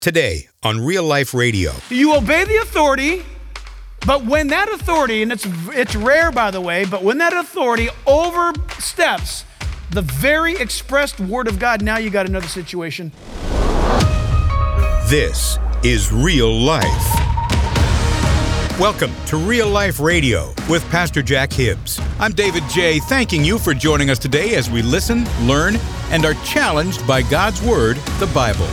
Today on Real Life Radio. You obey the authority, but when that authority, and it's rare by the way, but when that authority oversteps the very expressed word of God, now you got another situation. This is Real Life. Welcome to Real Life Radio with Pastor Jack Hibbs. I'm David J., thanking you for joining us today as we listen, learn, and are challenged by God's Word, the Bible.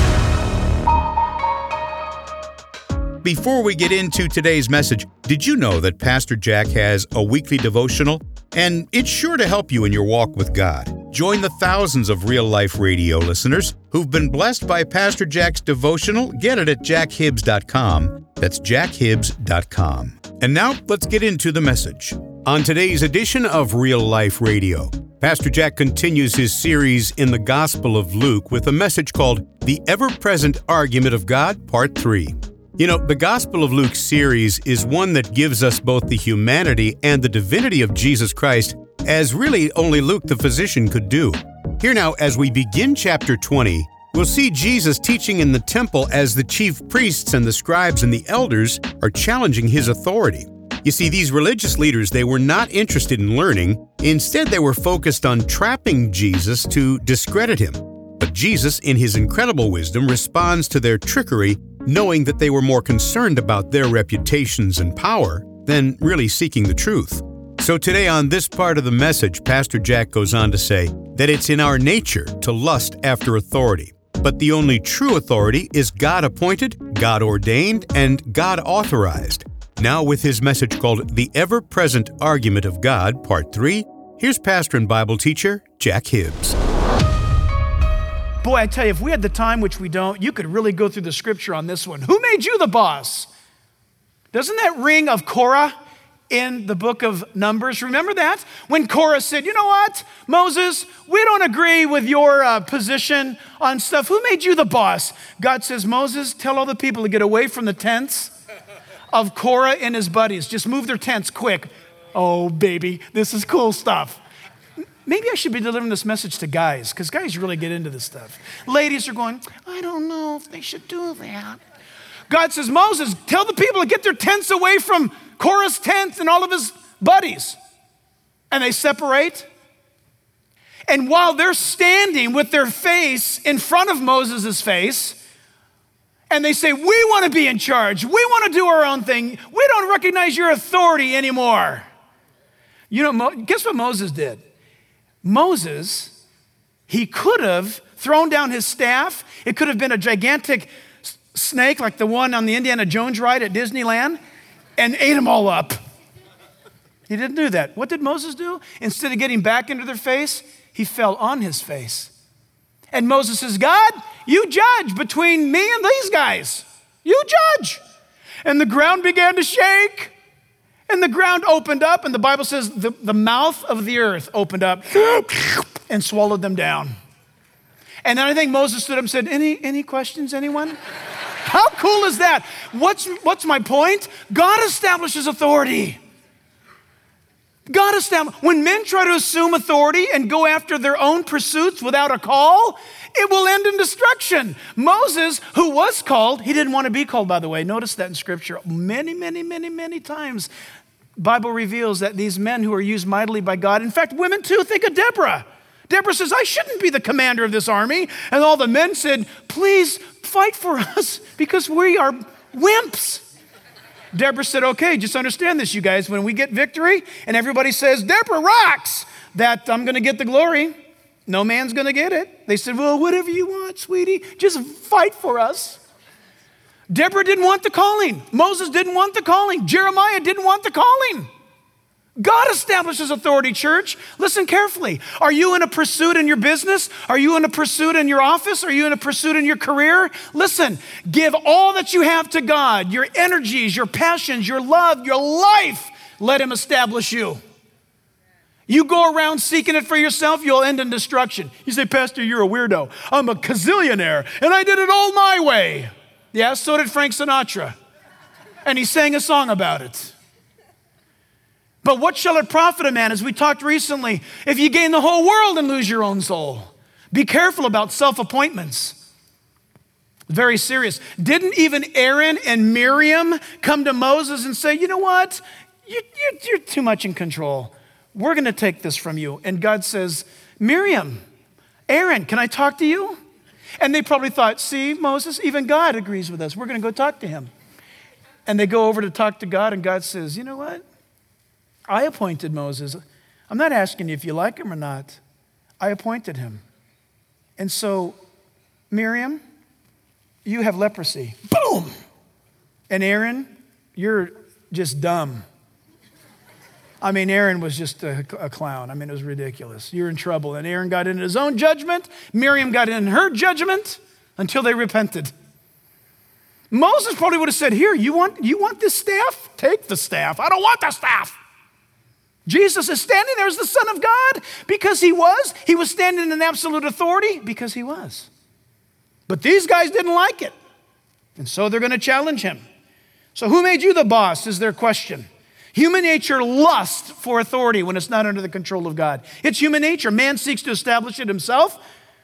Before we get into today's message, did you know that Pastor Jack has a weekly devotional? And it's sure to help you in your walk with God. Join the thousands of Real Life Radio listeners who've been blessed by Pastor Jack's devotional. Get it at jackhibbs.com. That's jackhibbs.com. And now let's get into the message. On today's edition of Real Life Radio, Pastor Jack continues his series in the Gospel of Luke with a message called The Ever-Present Argument of God, Part 3. You know, the Gospel of Luke series is one that gives us both the humanity and the divinity of Jesus Christ, as really only Luke the physician could do. Here now, as we begin chapter 20, we'll see Jesus teaching in the temple as the chief priests and the scribes and the elders are challenging his authority. You see, these religious leaders, they were not interested in learning. Instead, they were focused on trapping Jesus to discredit him. But Jesus, in his incredible wisdom, responds to their trickery, knowing that they were more concerned about their reputations and power than really seeking the truth. So today on this part of the message, Pastor Jack goes on to say that it's in our nature to lust after authority. But the only true authority is God-appointed, God-ordained, and God-authorized. Now with his message called The Ever-Present Argument of God, Part 3, here's pastor and Bible teacher, Jack Hibbs. Boy, I tell you, if we had the time, which we don't, you could really go through the scripture on this one. Who made you the boss? Doesn't that ring of Korah in the book of Numbers? Remember that? When Korah said, you know what, Moses, we don't agree with your position on stuff. Who made you the boss? God says, Moses, tell all the people to get away from the tents of Korah and his buddies. Just move their tents quick. Oh, baby, this is cool stuff. Maybe I should be delivering this message to guys, because guys really get into this stuff. Ladies are going, I don't know if they should do that. God says, Moses, tell the people to get their tents away from Korah's tent and all of his buddies. And they separate. And while they're standing with their face in front of Moses' face, and they say, we want to be in charge. We want to do our own thing. We don't recognize your authority anymore. You know, guess what Moses did? Moses, he could have thrown down his staff. It could have been a gigantic snake like the one on the Indiana Jones ride at Disneyland and ate them all up. He didn't do that. What did Moses do? Instead of getting back into their face, he fell on his face. And Moses says, God, you judge between me and these guys. You judge. And the ground began to shake. And the ground opened up, and the Bible says the mouth of the earth opened up and swallowed them down. And then I think Moses stood up and said, any questions, anyone? How cool is that? What's my point? God establishes authority. When men try to assume authority and go after their own pursuits without a call, it will end in destruction. Moses, who was called, he didn't want to be called, by the way. Notice that in Scripture. Many times, Bible reveals that these men who are used mightily by God, in fact, women too, think of Deborah. Deborah says, I shouldn't be the commander of this army. And all the men said, please fight for us because we are wimps. Deborah said, okay, just understand this, you guys. When we get victory and everybody says, Deborah rocks, that I'm going to get the glory. No man's going to get it. They said, well, whatever you want, sweetie, just fight for us. Deborah didn't want the calling. Moses didn't want the calling. Jeremiah didn't want the calling. God establishes authority, church. Listen carefully. Are you in a pursuit in your business? Are you in a pursuit in your office? Are you in a pursuit in your career? Listen, give all that you have to God, your energies, your passions, your love, your life. Let him establish you. You go around seeking it for yourself, you'll end in destruction. You say, Pastor, you're a weirdo. I'm a gazillionaire, and I did it all my way. Yeah, so did Frank Sinatra. And he sang a song about it. But what shall it profit a man, as we talked recently, if you gain the whole world and lose your own soul? Be careful about self-appointments. Very serious. Didn't even Aaron and Miriam come to Moses and say, you know what? You're too much in control. We're going to take this from you. And God says, Miriam, Aaron, can I talk to you? And they probably thought, see, Moses, even God agrees with us. We're going to go talk to him. And they go over to talk to God, and God says, you know what? I appointed Moses. I'm not asking you if you like him or not. I appointed him. And so, Miriam, you have leprosy. Boom! And Aaron, you're just dumb. I mean, Aaron was just a clown. I mean, it was ridiculous. You're in trouble. And Aaron got in his own judgment. Miriam got in her judgment until they repented. Moses probably would have said, here, you want this staff? Take the staff. I don't want the staff. Jesus is standing there as the Son of God because he was. He was standing in absolute authority because he was. But these guys didn't like it. And so they're going to challenge him. So who made you the boss is their question. Human nature lusts for authority when it's not under the control of God. It's human nature. Man seeks to establish it himself.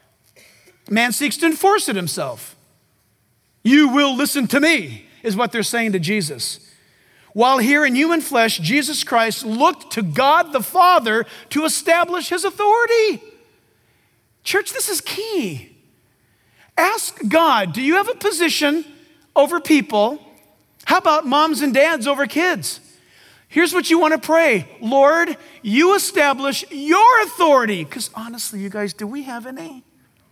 Man seeks to enforce it himself. You will listen to me, is what they're saying to Jesus. While here in human flesh, Jesus Christ looked to God the Father to establish his authority. Church, this is key. Ask God, do you have a position over people? How about moms and dads over kids? Here's what you want to pray. Lord, you establish your authority. Because honestly, you guys, do we have any?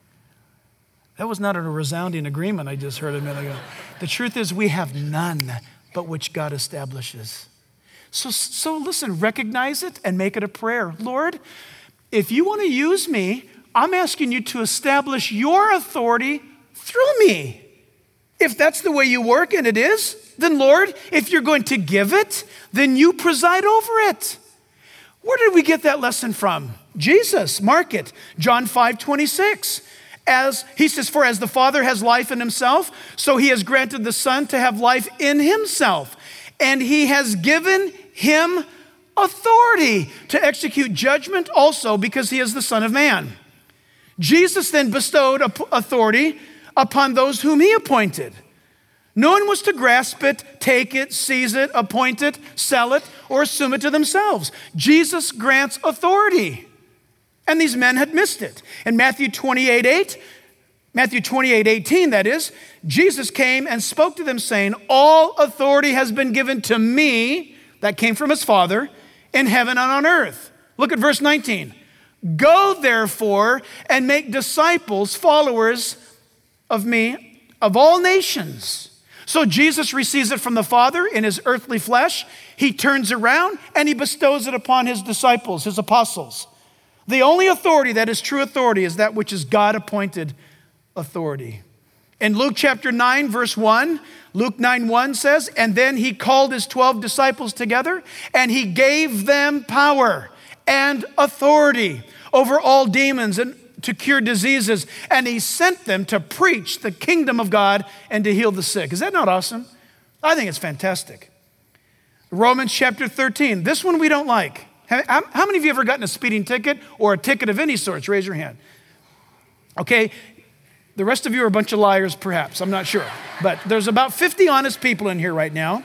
That was not a resounding agreement I just heard a minute ago. The truth is we have none but which God establishes. So listen, recognize it and make it a prayer. Lord, if you want to use me, I'm asking you to establish your authority through me. If that's the way you work, and it is, then Lord, if you're going to give it, then you preside over it. Where did we get that lesson from? Jesus, mark it. John 5:26. As he says, for as the Father has life in himself, so he has granted the Son to have life in himself. And he has given him authority to execute judgment also because he is the Son of Man. Jesus then bestowed authority upon those whom he appointed. No one was to grasp it, take it, seize it, appoint it, sell it, or assume it to themselves. Jesus grants authority. And these men had missed it. In Matthew 28:18, that is, Jesus came and spoke to them saying, all authority has been given to me, that came from his Father, in heaven and on earth. Look at verse 19. Go therefore and make disciples, followers of me, of all nations. So Jesus receives it from the Father in his earthly flesh. He turns around and he bestows it upon his disciples, his apostles. The only authority that is true authority is that which is God-appointed authority. In Luke chapter 9, verse 1, Luke 9:1 says, and then he called his 12 disciples together, and he gave them power and authority over all demons and to cure diseases, and he sent them to preach the kingdom of God and to heal the sick. Is that not awesome? I think it's fantastic. Romans chapter 13, this one we don't like. How many of you ever gotten a speeding ticket or a ticket of any sorts? Raise your hand. Okay, the rest of you are a bunch of liars, perhaps. I'm not sure. But there's about 50 honest people in here right now.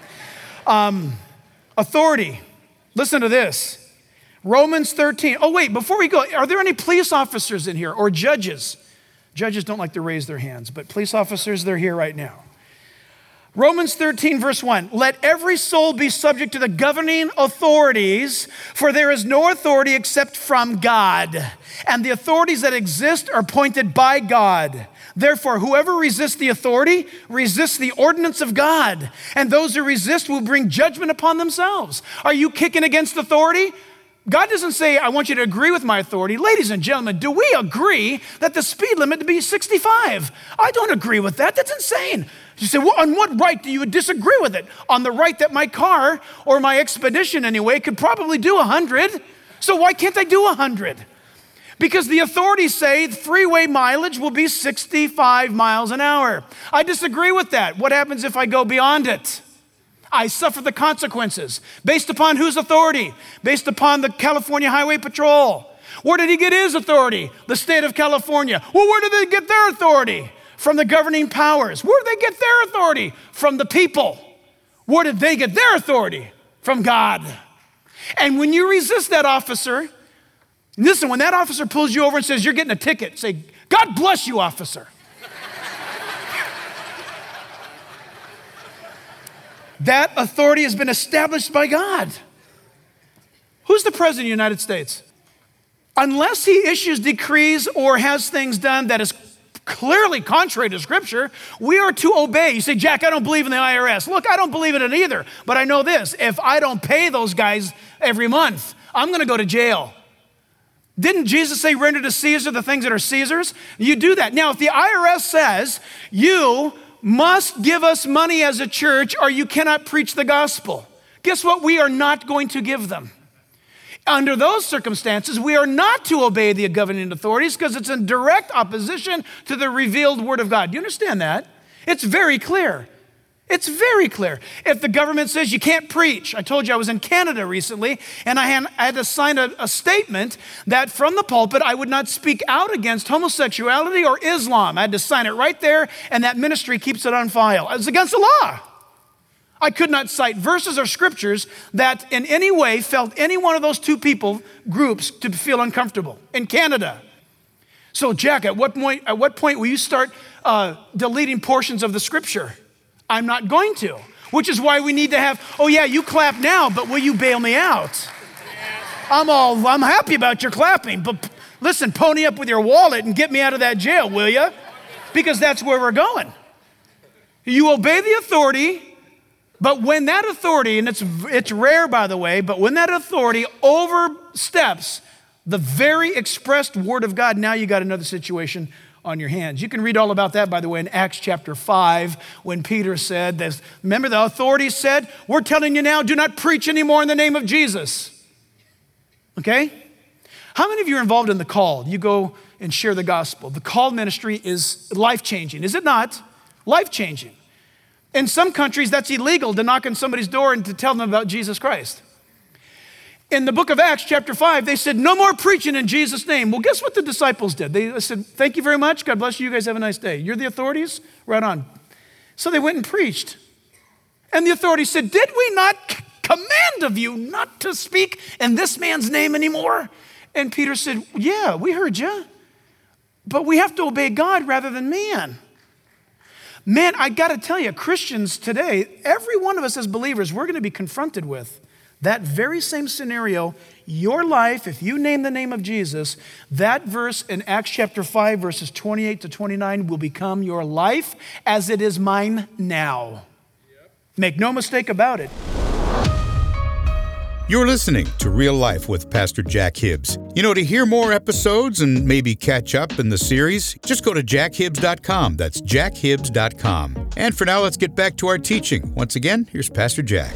Authority. Listen to this. Romans 13. Oh, wait, before we go, are there any police officers in here or judges? Judges don't like to raise their hands, but police officers, they're here right now. Romans 13, verse 1, let every soul be subject to the governing authorities, for there is no authority except from God, and the authorities that exist are appointed by God. Therefore, whoever resists the authority resists the ordinance of God, and those who resist will bring judgment upon themselves. Are you kicking against authority? God doesn't say, I want you to agree with my authority. Ladies and gentlemen, do we agree that the speed limit to be 65? I don't agree with that. That's insane. You say, well, on what right do you disagree with it? On the right that my car, or my expedition anyway, could probably do 100. So why can't I do 100? Because the authorities say freeway mileage will be 65 miles an hour. I disagree with that. What happens if I go beyond it? I suffer the consequences. Based upon whose authority? Based upon the California Highway Patrol. Where did he get his authority? The state of California. Well, where did they get their authority? From the governing powers. Where did they get their authority? From the people. Where did they get their authority? From God. And when you resist that officer, listen, when that officer pulls you over and says, you're getting a ticket, say, God bless you, officer. That authority has been established by God. Who's the president of the United States? Unless he issues decrees or has things done that is clearly contrary to Scripture, we are to obey. You say, Jack, I don't believe in the IRS. Look, I don't believe in it either, but I know this. If I don't pay those guys every month, I'm going to go to jail. Didn't Jesus say, render to Caesar the things that are Caesar's? You do that. Now, if the IRS says, you must give us money as a church or you cannot preach the gospel, guess what? We are not going to give them. Under those circumstances, we are not to obey the governing authorities because it's in direct opposition to the revealed word of God. Do you understand that? It's very clear. It's very clear. If the government says you can't preach, I told you I was in Canada recently, and I had to sign a statement that from the pulpit I would not speak out against homosexuality or Islam. I had to sign it right there, and that ministry keeps it on file. It's against the law. I could not cite verses or scriptures that in any way felt any one of those two groups to feel uncomfortable in Canada. So Jack, at what point will you start deleting portions of the scripture? I'm not going to, which is why we need to have, oh yeah, you clap now, but will you bail me out? I'm happy about your clapping, but listen, pony up with your wallet and get me out of that jail, will you? Because that's where we're going. You obey the authority. But when that authority, and it's rare by the way, but when that authority oversteps the very expressed word of God, now you got another situation on your hands. You can read all about that, by the way, in Acts chapter 5, when Peter said, remember the authorities said, we're telling you now, do not preach anymore in the name of Jesus. Okay? How many of you are involved in the call? You go and share the gospel. The call ministry is life-changing, is it not? Life-changing. In some countries, that's illegal to knock on somebody's door and to tell them about Jesus Christ. In the book of Acts, chapter 5, they said, no more preaching in Jesus' name. Well, guess what the disciples did? They said, thank you very much. God bless you. You guys have a nice day. You're the authorities? Right on. So they went and preached. And the authorities said, did we not command of you not to speak in this man's name anymore? And Peter said, yeah, we heard you. But we have to obey God rather than man. Man, I got to tell you, Christians today, every one of us as believers, we're going to be confronted with that very same scenario. Your life, if you name the name of Jesus, that verse in Acts chapter 5, verses 28 to 29 will become your life as it is mine now. Make no mistake about it. You're listening to Real Life with Pastor Jack Hibbs. You know, to hear more episodes and maybe catch up in the series, just go to jackhibbs.com. That's jackhibbs.com. And for now, let's get back to our teaching. Once again, here's Pastor Jack.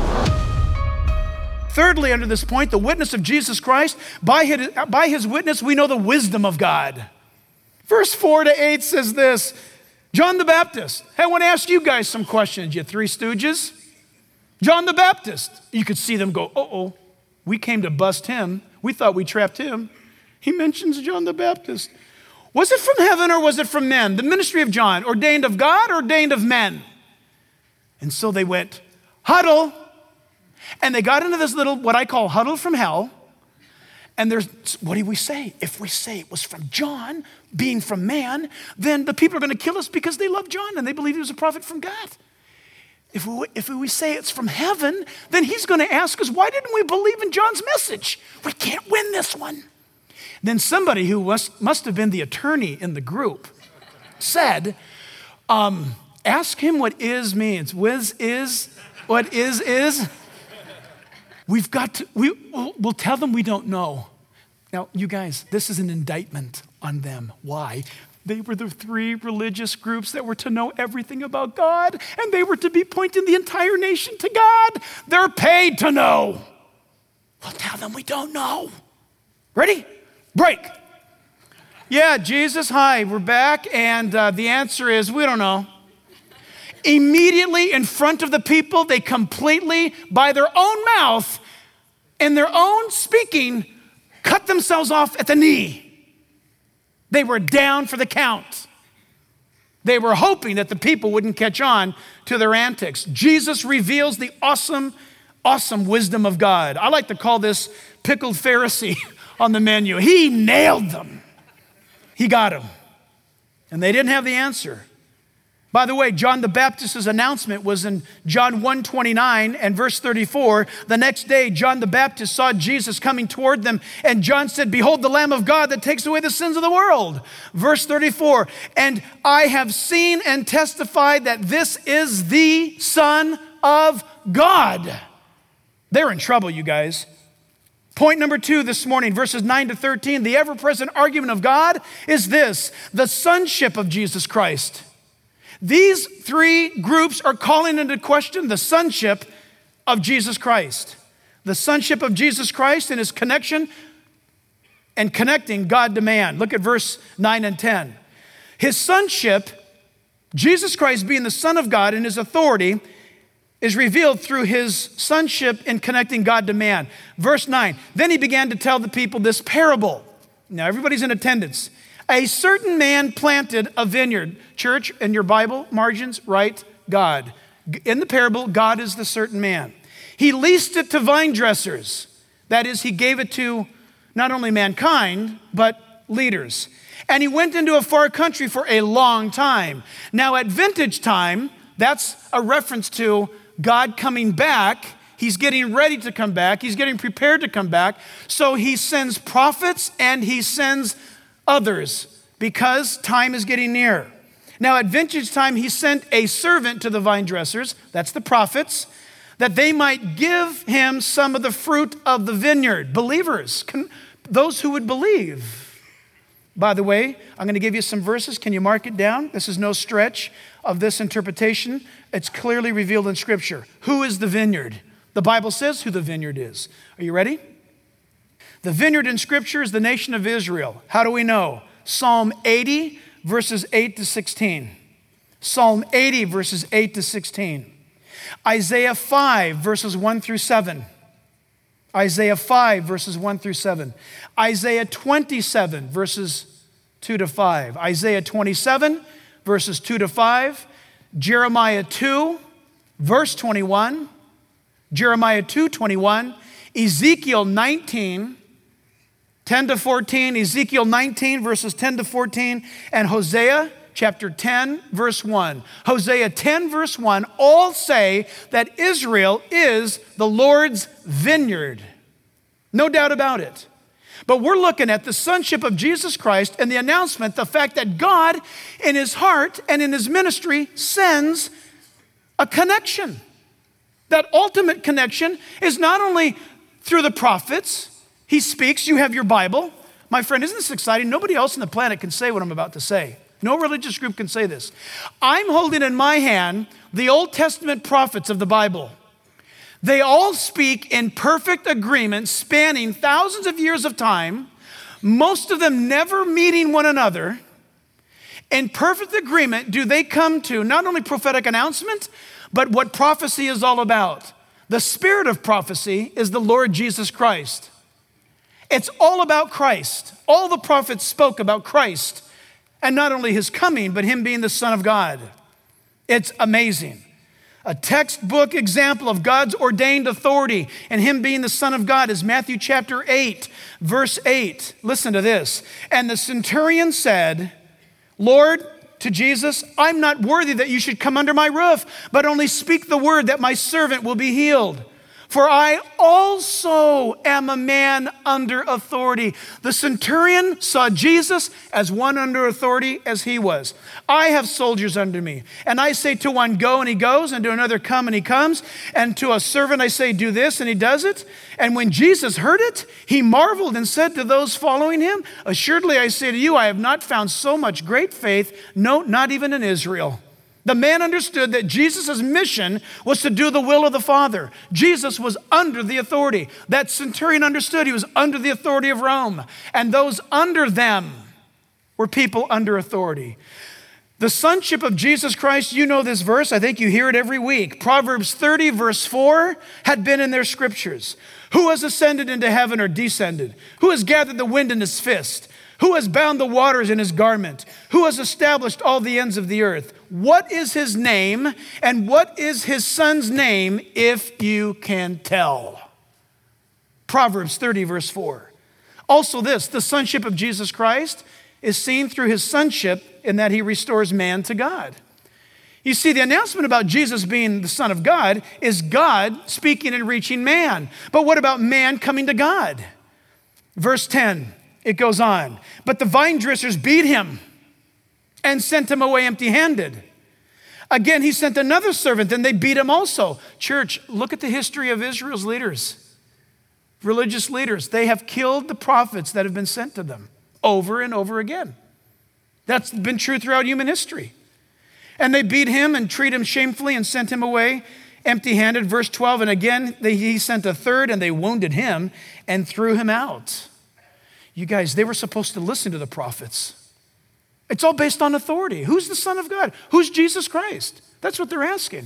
Thirdly, under this point, the witness of Jesus Christ. By his witness, we know the wisdom of God. Verse 4 to 8 says this, John the Baptist. Hey, I want to ask you guys some questions, you three stooges. John the Baptist, you could see them go, uh-oh, we came to bust him. We thought we trapped him. He mentions John the Baptist. Was it from heaven or was it from men? The ministry of John, ordained of God, ordained of men? And so they went, huddle. And they got into this little, what I call huddle from hell. And what do we say? If we say it was from John, being from man, then the people are going to kill us because they love John and they believe he was a prophet from God. If we say it's from heaven, then he's going to ask us, why didn't we believe in John's message? We can't win this one. Then somebody who must have been the attorney in the group said, ask him what is means. What is. We'll tell them we don't know. Now, you guys, this is an indictment on them. Why? They were the three religious groups that were to know everything about God, and they were to be pointing the entire nation to God. They're paid to know. We'll tell them we don't know. Ready? Break. Yeah, Jesus, hi, we're back, and the answer is we don't know. Immediately in front of the people, they completely, by their own mouth and their own speaking, cut themselves off at the knee. They were down for the count. They were hoping that the people wouldn't catch on to their antics. Jesus reveals the awesome wisdom of God. I like to call this pickled Pharisee on the menu. He nailed them. He got them. And they didn't have the answer. By the way, John the Baptist's announcement was in John 1:29 and verse 34. The next day, John the Baptist saw Jesus coming toward them, and John said, "Behold the Lamb of God that takes away the sins of the world." Verse 34, "And I have seen and testified that this is the Son of God." They're in trouble, you guys. Point number 2 this morning, verses 9 to 13, the ever-present argument of God is this: the sonship of Jesus Christ. These three groups are calling into question the sonship of Jesus Christ. The sonship of Jesus Christ and his connection and connecting God to man. Look at verse 9 and 10. His sonship, Jesus Christ being the Son of God and his authority, is revealed through his sonship in connecting God to man. Verse 9, then he began to tell the people this parable. Now everybody's in attendance. A certain man planted a vineyard. Church, in your Bible margins, write God. In the parable, God is the certain man. He leased it to vine dressers. That is, he gave it to not only mankind, but leaders. And he went into a far country for a long time. Now at vintage time, that's a reference to God coming back. He's getting ready to come back. He's getting prepared to come back. So he sends prophets and he sends others because time is getting near. Now at vintage time, he sent a servant to the vine dressers, that's the prophets, that they might give him some of the fruit of the vineyard. Believers, those who would believe. By the way, I'm going to give you some verses. Can you mark it down? This is no stretch of this interpretation. It's clearly revealed in Scripture. Who is the vineyard? The Bible says who the vineyard is. Are you ready? The vineyard in Scripture is the nation of Israel. How do we know? Psalm 80, verses 8 to 16. Psalm 80, verses 8 to 16. Isaiah 5, verses 1 through 7. Isaiah 5, verses 1 through 7. Isaiah 27, verses 2 to 5. Isaiah 27, verses 2 to 5. Jeremiah 2, verse 21. Jeremiah 2:21. Ezekiel 19, 10 to 14. Ezekiel 19, verses 10 to 14. And Hosea chapter 10, verse 1. Hosea 10, verse 1, all say that Israel is the Lord's vineyard. No doubt about it. But we're looking at the sonship of Jesus Christ and the announcement, the fact that God in his heart and in his ministry sends a connection. That ultimate connection is not only through the prophets. He speaks, you have your Bible. My friend, isn't this exciting? Nobody else on the planet can say what I'm about to say. No religious group can say this. I'm holding in my hand the Old Testament prophets of the Bible. They all speak in perfect agreement, spanning thousands of years of time, most of them never meeting one another. In perfect agreement do they come to not only prophetic announcement, but what prophecy is all about. The spirit of prophecy is the Lord Jesus Christ. It's all about Christ. All the prophets spoke about Christ, and not only his coming, but him being the Son of God. It's amazing. A textbook example of God's ordained authority and him being the Son of God is Matthew chapter 8, verse 8. Listen to this. And the centurion said, Lord, to Jesus, I'm not worthy that you should come under my roof, but only speak the word that my servant will be healed. For I also am a man under authority. The centurion saw Jesus as one under authority as he was. I have soldiers under me. And I say to one, go, and he goes, and to another, come, and he comes. And to a servant I say, do this, and he does it. And when Jesus heard it, he marveled and said to those following him, assuredly I say to you, I have not found so much great faith, no, not even in Israel. The man understood that Jesus' mission was to do the will of the Father. Jesus was under the authority. That centurion understood he was under the authority of Rome. And those under them were people under authority. The sonship of Jesus Christ, you know this verse. I think you hear it every week. Proverbs 30, verse 4 had been in their scriptures. Who has ascended into heaven or descended? Who has gathered the wind in his fist? Who has bound the waters in his garment? Who has established all the ends of the earth? What is his name, and what is his son's name, if you can tell? Proverbs 30, verse 4. Also this, the sonship of Jesus Christ is seen through his sonship in that he restores man to God. You see, the announcement about Jesus being the Son of God is God speaking and reaching man. But what about man coming to God? Verse 10, it goes on. But the vine dressers beat him and sent him away empty-handed. Again, he sent another servant, and they beat him also. Church, look at the history of Israel's leaders, religious leaders. They have killed the prophets that have been sent to them over and over again. That's been true throughout human history. And they beat him and treated him shamefully and sent him away empty-handed. Verse 12, and again, he sent a third, and they wounded him and threw him out. You guys, they were supposed to listen to the prophets. It's all based on authority. Who's the Son of God? Who's Jesus Christ? That's what they're asking.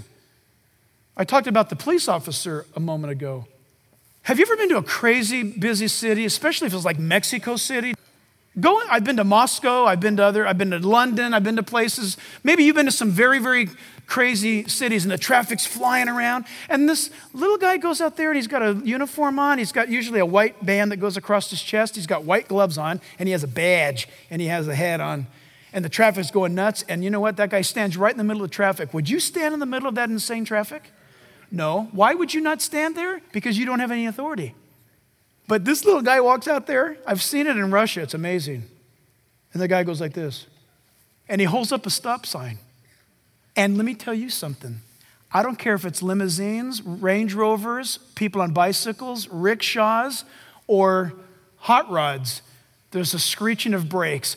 I talked about the police officer a moment ago. Have you ever been to a crazy busy city, especially if it's like Mexico City? I've been to Moscow, I've been to London, I've been to places. Maybe you've been to some very, very crazy cities and the traffic's flying around. And this little guy goes out there and he's got a uniform on. He's got usually a white band that goes across his chest. He's got white gloves on and he has a badge and he has a hat on. And the traffic's going nuts. And you know what? That guy stands right in the middle of traffic. Would you stand in the middle of that insane traffic? No. Why would you not stand there? Because you don't have any authority. But this little guy walks out there. I've seen it in Russia. It's amazing. And the guy goes like this. And he holds up a stop sign. And let me tell you something. I don't care if it's limousines, Range Rovers, people on bicycles, rickshaws, or hot rods. There's a screeching of brakes.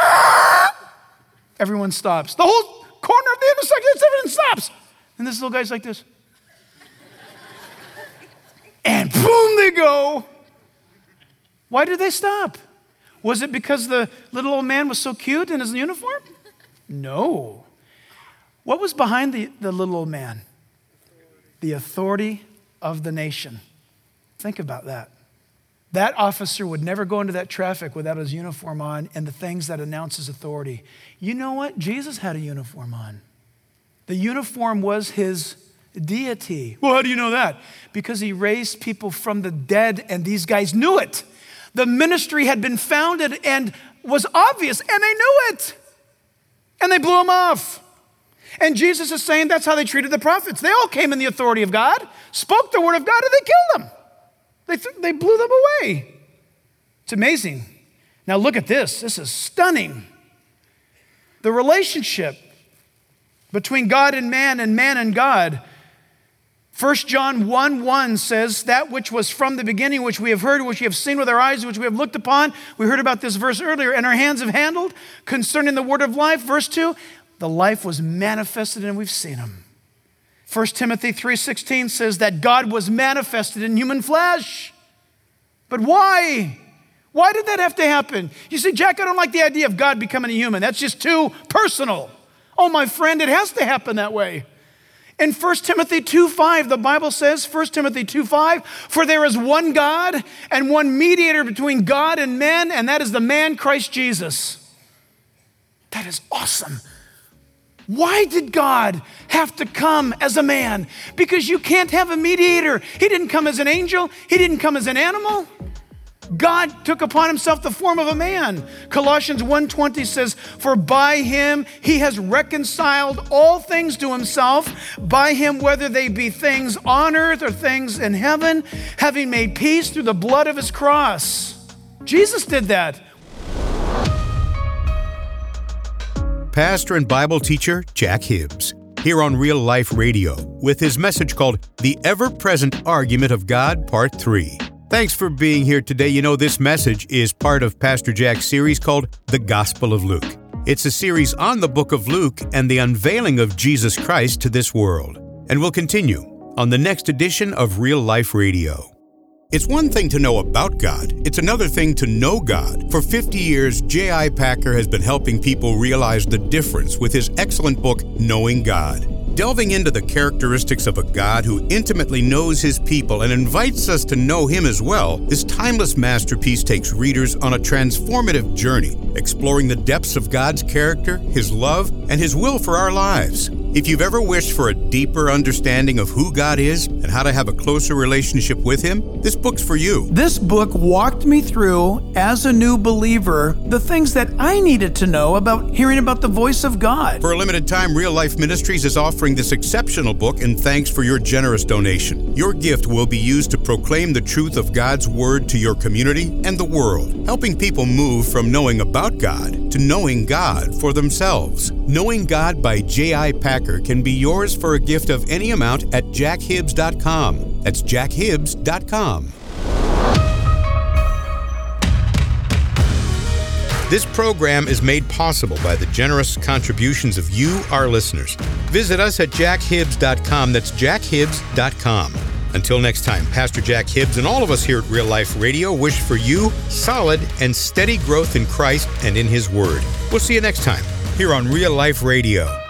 Everyone stops. The whole corner of the intersection, everyone stops. And this little guy's like this. And boom, they go. Why did they stop? Was it because the little old man was so cute in his uniform? No. What was behind the little old man? The authority of the nation. Think about that. That officer would never go into that traffic without his uniform on and the things that announce his authority. You know what? Jesus had a uniform on. The uniform was his deity. Well, how do you know that? Because he raised people from the dead and these guys knew it. The ministry had been founded and was obvious, and they knew it. And they blew him off. And Jesus is saying that's how they treated the prophets. They all came in the authority of God, spoke the word of God, and they killed them. They blew them away. It's amazing. Now look at this. This is stunning. The relationship between God and man and God. 1 John 1:1 says, that which was from the beginning, which we have heard, which we have seen with our eyes, which we have looked upon. We heard about this verse earlier, and our hands have handled concerning the word of life. Verse 2, the life was manifested and we've seen him. 1 Timothy 3:16 says that God was manifested in human flesh. But why? Why did that have to happen? You say, Jack, I don't like the idea of God becoming a human. That's just too personal. Oh, my friend, it has to happen that way. In 1 Timothy 2:5, the Bible says, 1 Timothy 2:5, for there is one God and one mediator between God and men, and that is the man Christ Jesus. That is awesome. Why did God have to come as a man? Because you can't have a mediator. He didn't come as an angel. He didn't come as an animal. God took upon himself the form of a man. Colossians 1:20 says, for by him he has reconciled all things to himself, by him whether they be things on earth or things in heaven, having made peace through the blood of his cross. Jesus did that. Pastor and Bible teacher Jack Hibbs, here on Real Life Radio, with his message called The Ever-Present Argument of God, Part 3. Thanks for being here today. You know, this message is part of Pastor Jack's series called The Gospel of Luke. It's a series on the book of Luke and the unveiling of Jesus Christ to this world. And we'll continue on the next edition of Real Life Radio. It's one thing to know about God. It's another thing to know God. For 50 years, J.I. Packer has been helping people realize the difference with his excellent book, Knowing God. Delving into the characteristics of a God who intimately knows his people and invites us to know him as well, this timeless masterpiece takes readers on a transformative journey, exploring the depths of God's character, his love, and his will for our lives. If you've ever wished for a deeper understanding of who God is and how to have a closer relationship with him, this book's for you. This book walked me through, as a new believer, the things that I needed to know about hearing about the voice of God. For a limited time, Real Life Ministries is offering this exceptional book in thanks for your generous donation. Your gift will be used to proclaim the truth of God's Word to your community and the world, helping people move from knowing about God to knowing God for themselves. Knowing God by J.I. Packer can be yours for a gift of any amount at jackhibbs.com. That's jackhibbs.com. This program is made possible by the generous contributions of you, our listeners. Visit us at jackhibbs.com. That's jackhibbs.com. Until next time, Pastor Jack Hibbs and all of us here at Real Life Radio wish for you solid and steady growth in Christ and in his Word. We'll see you next time here on Real Life Radio.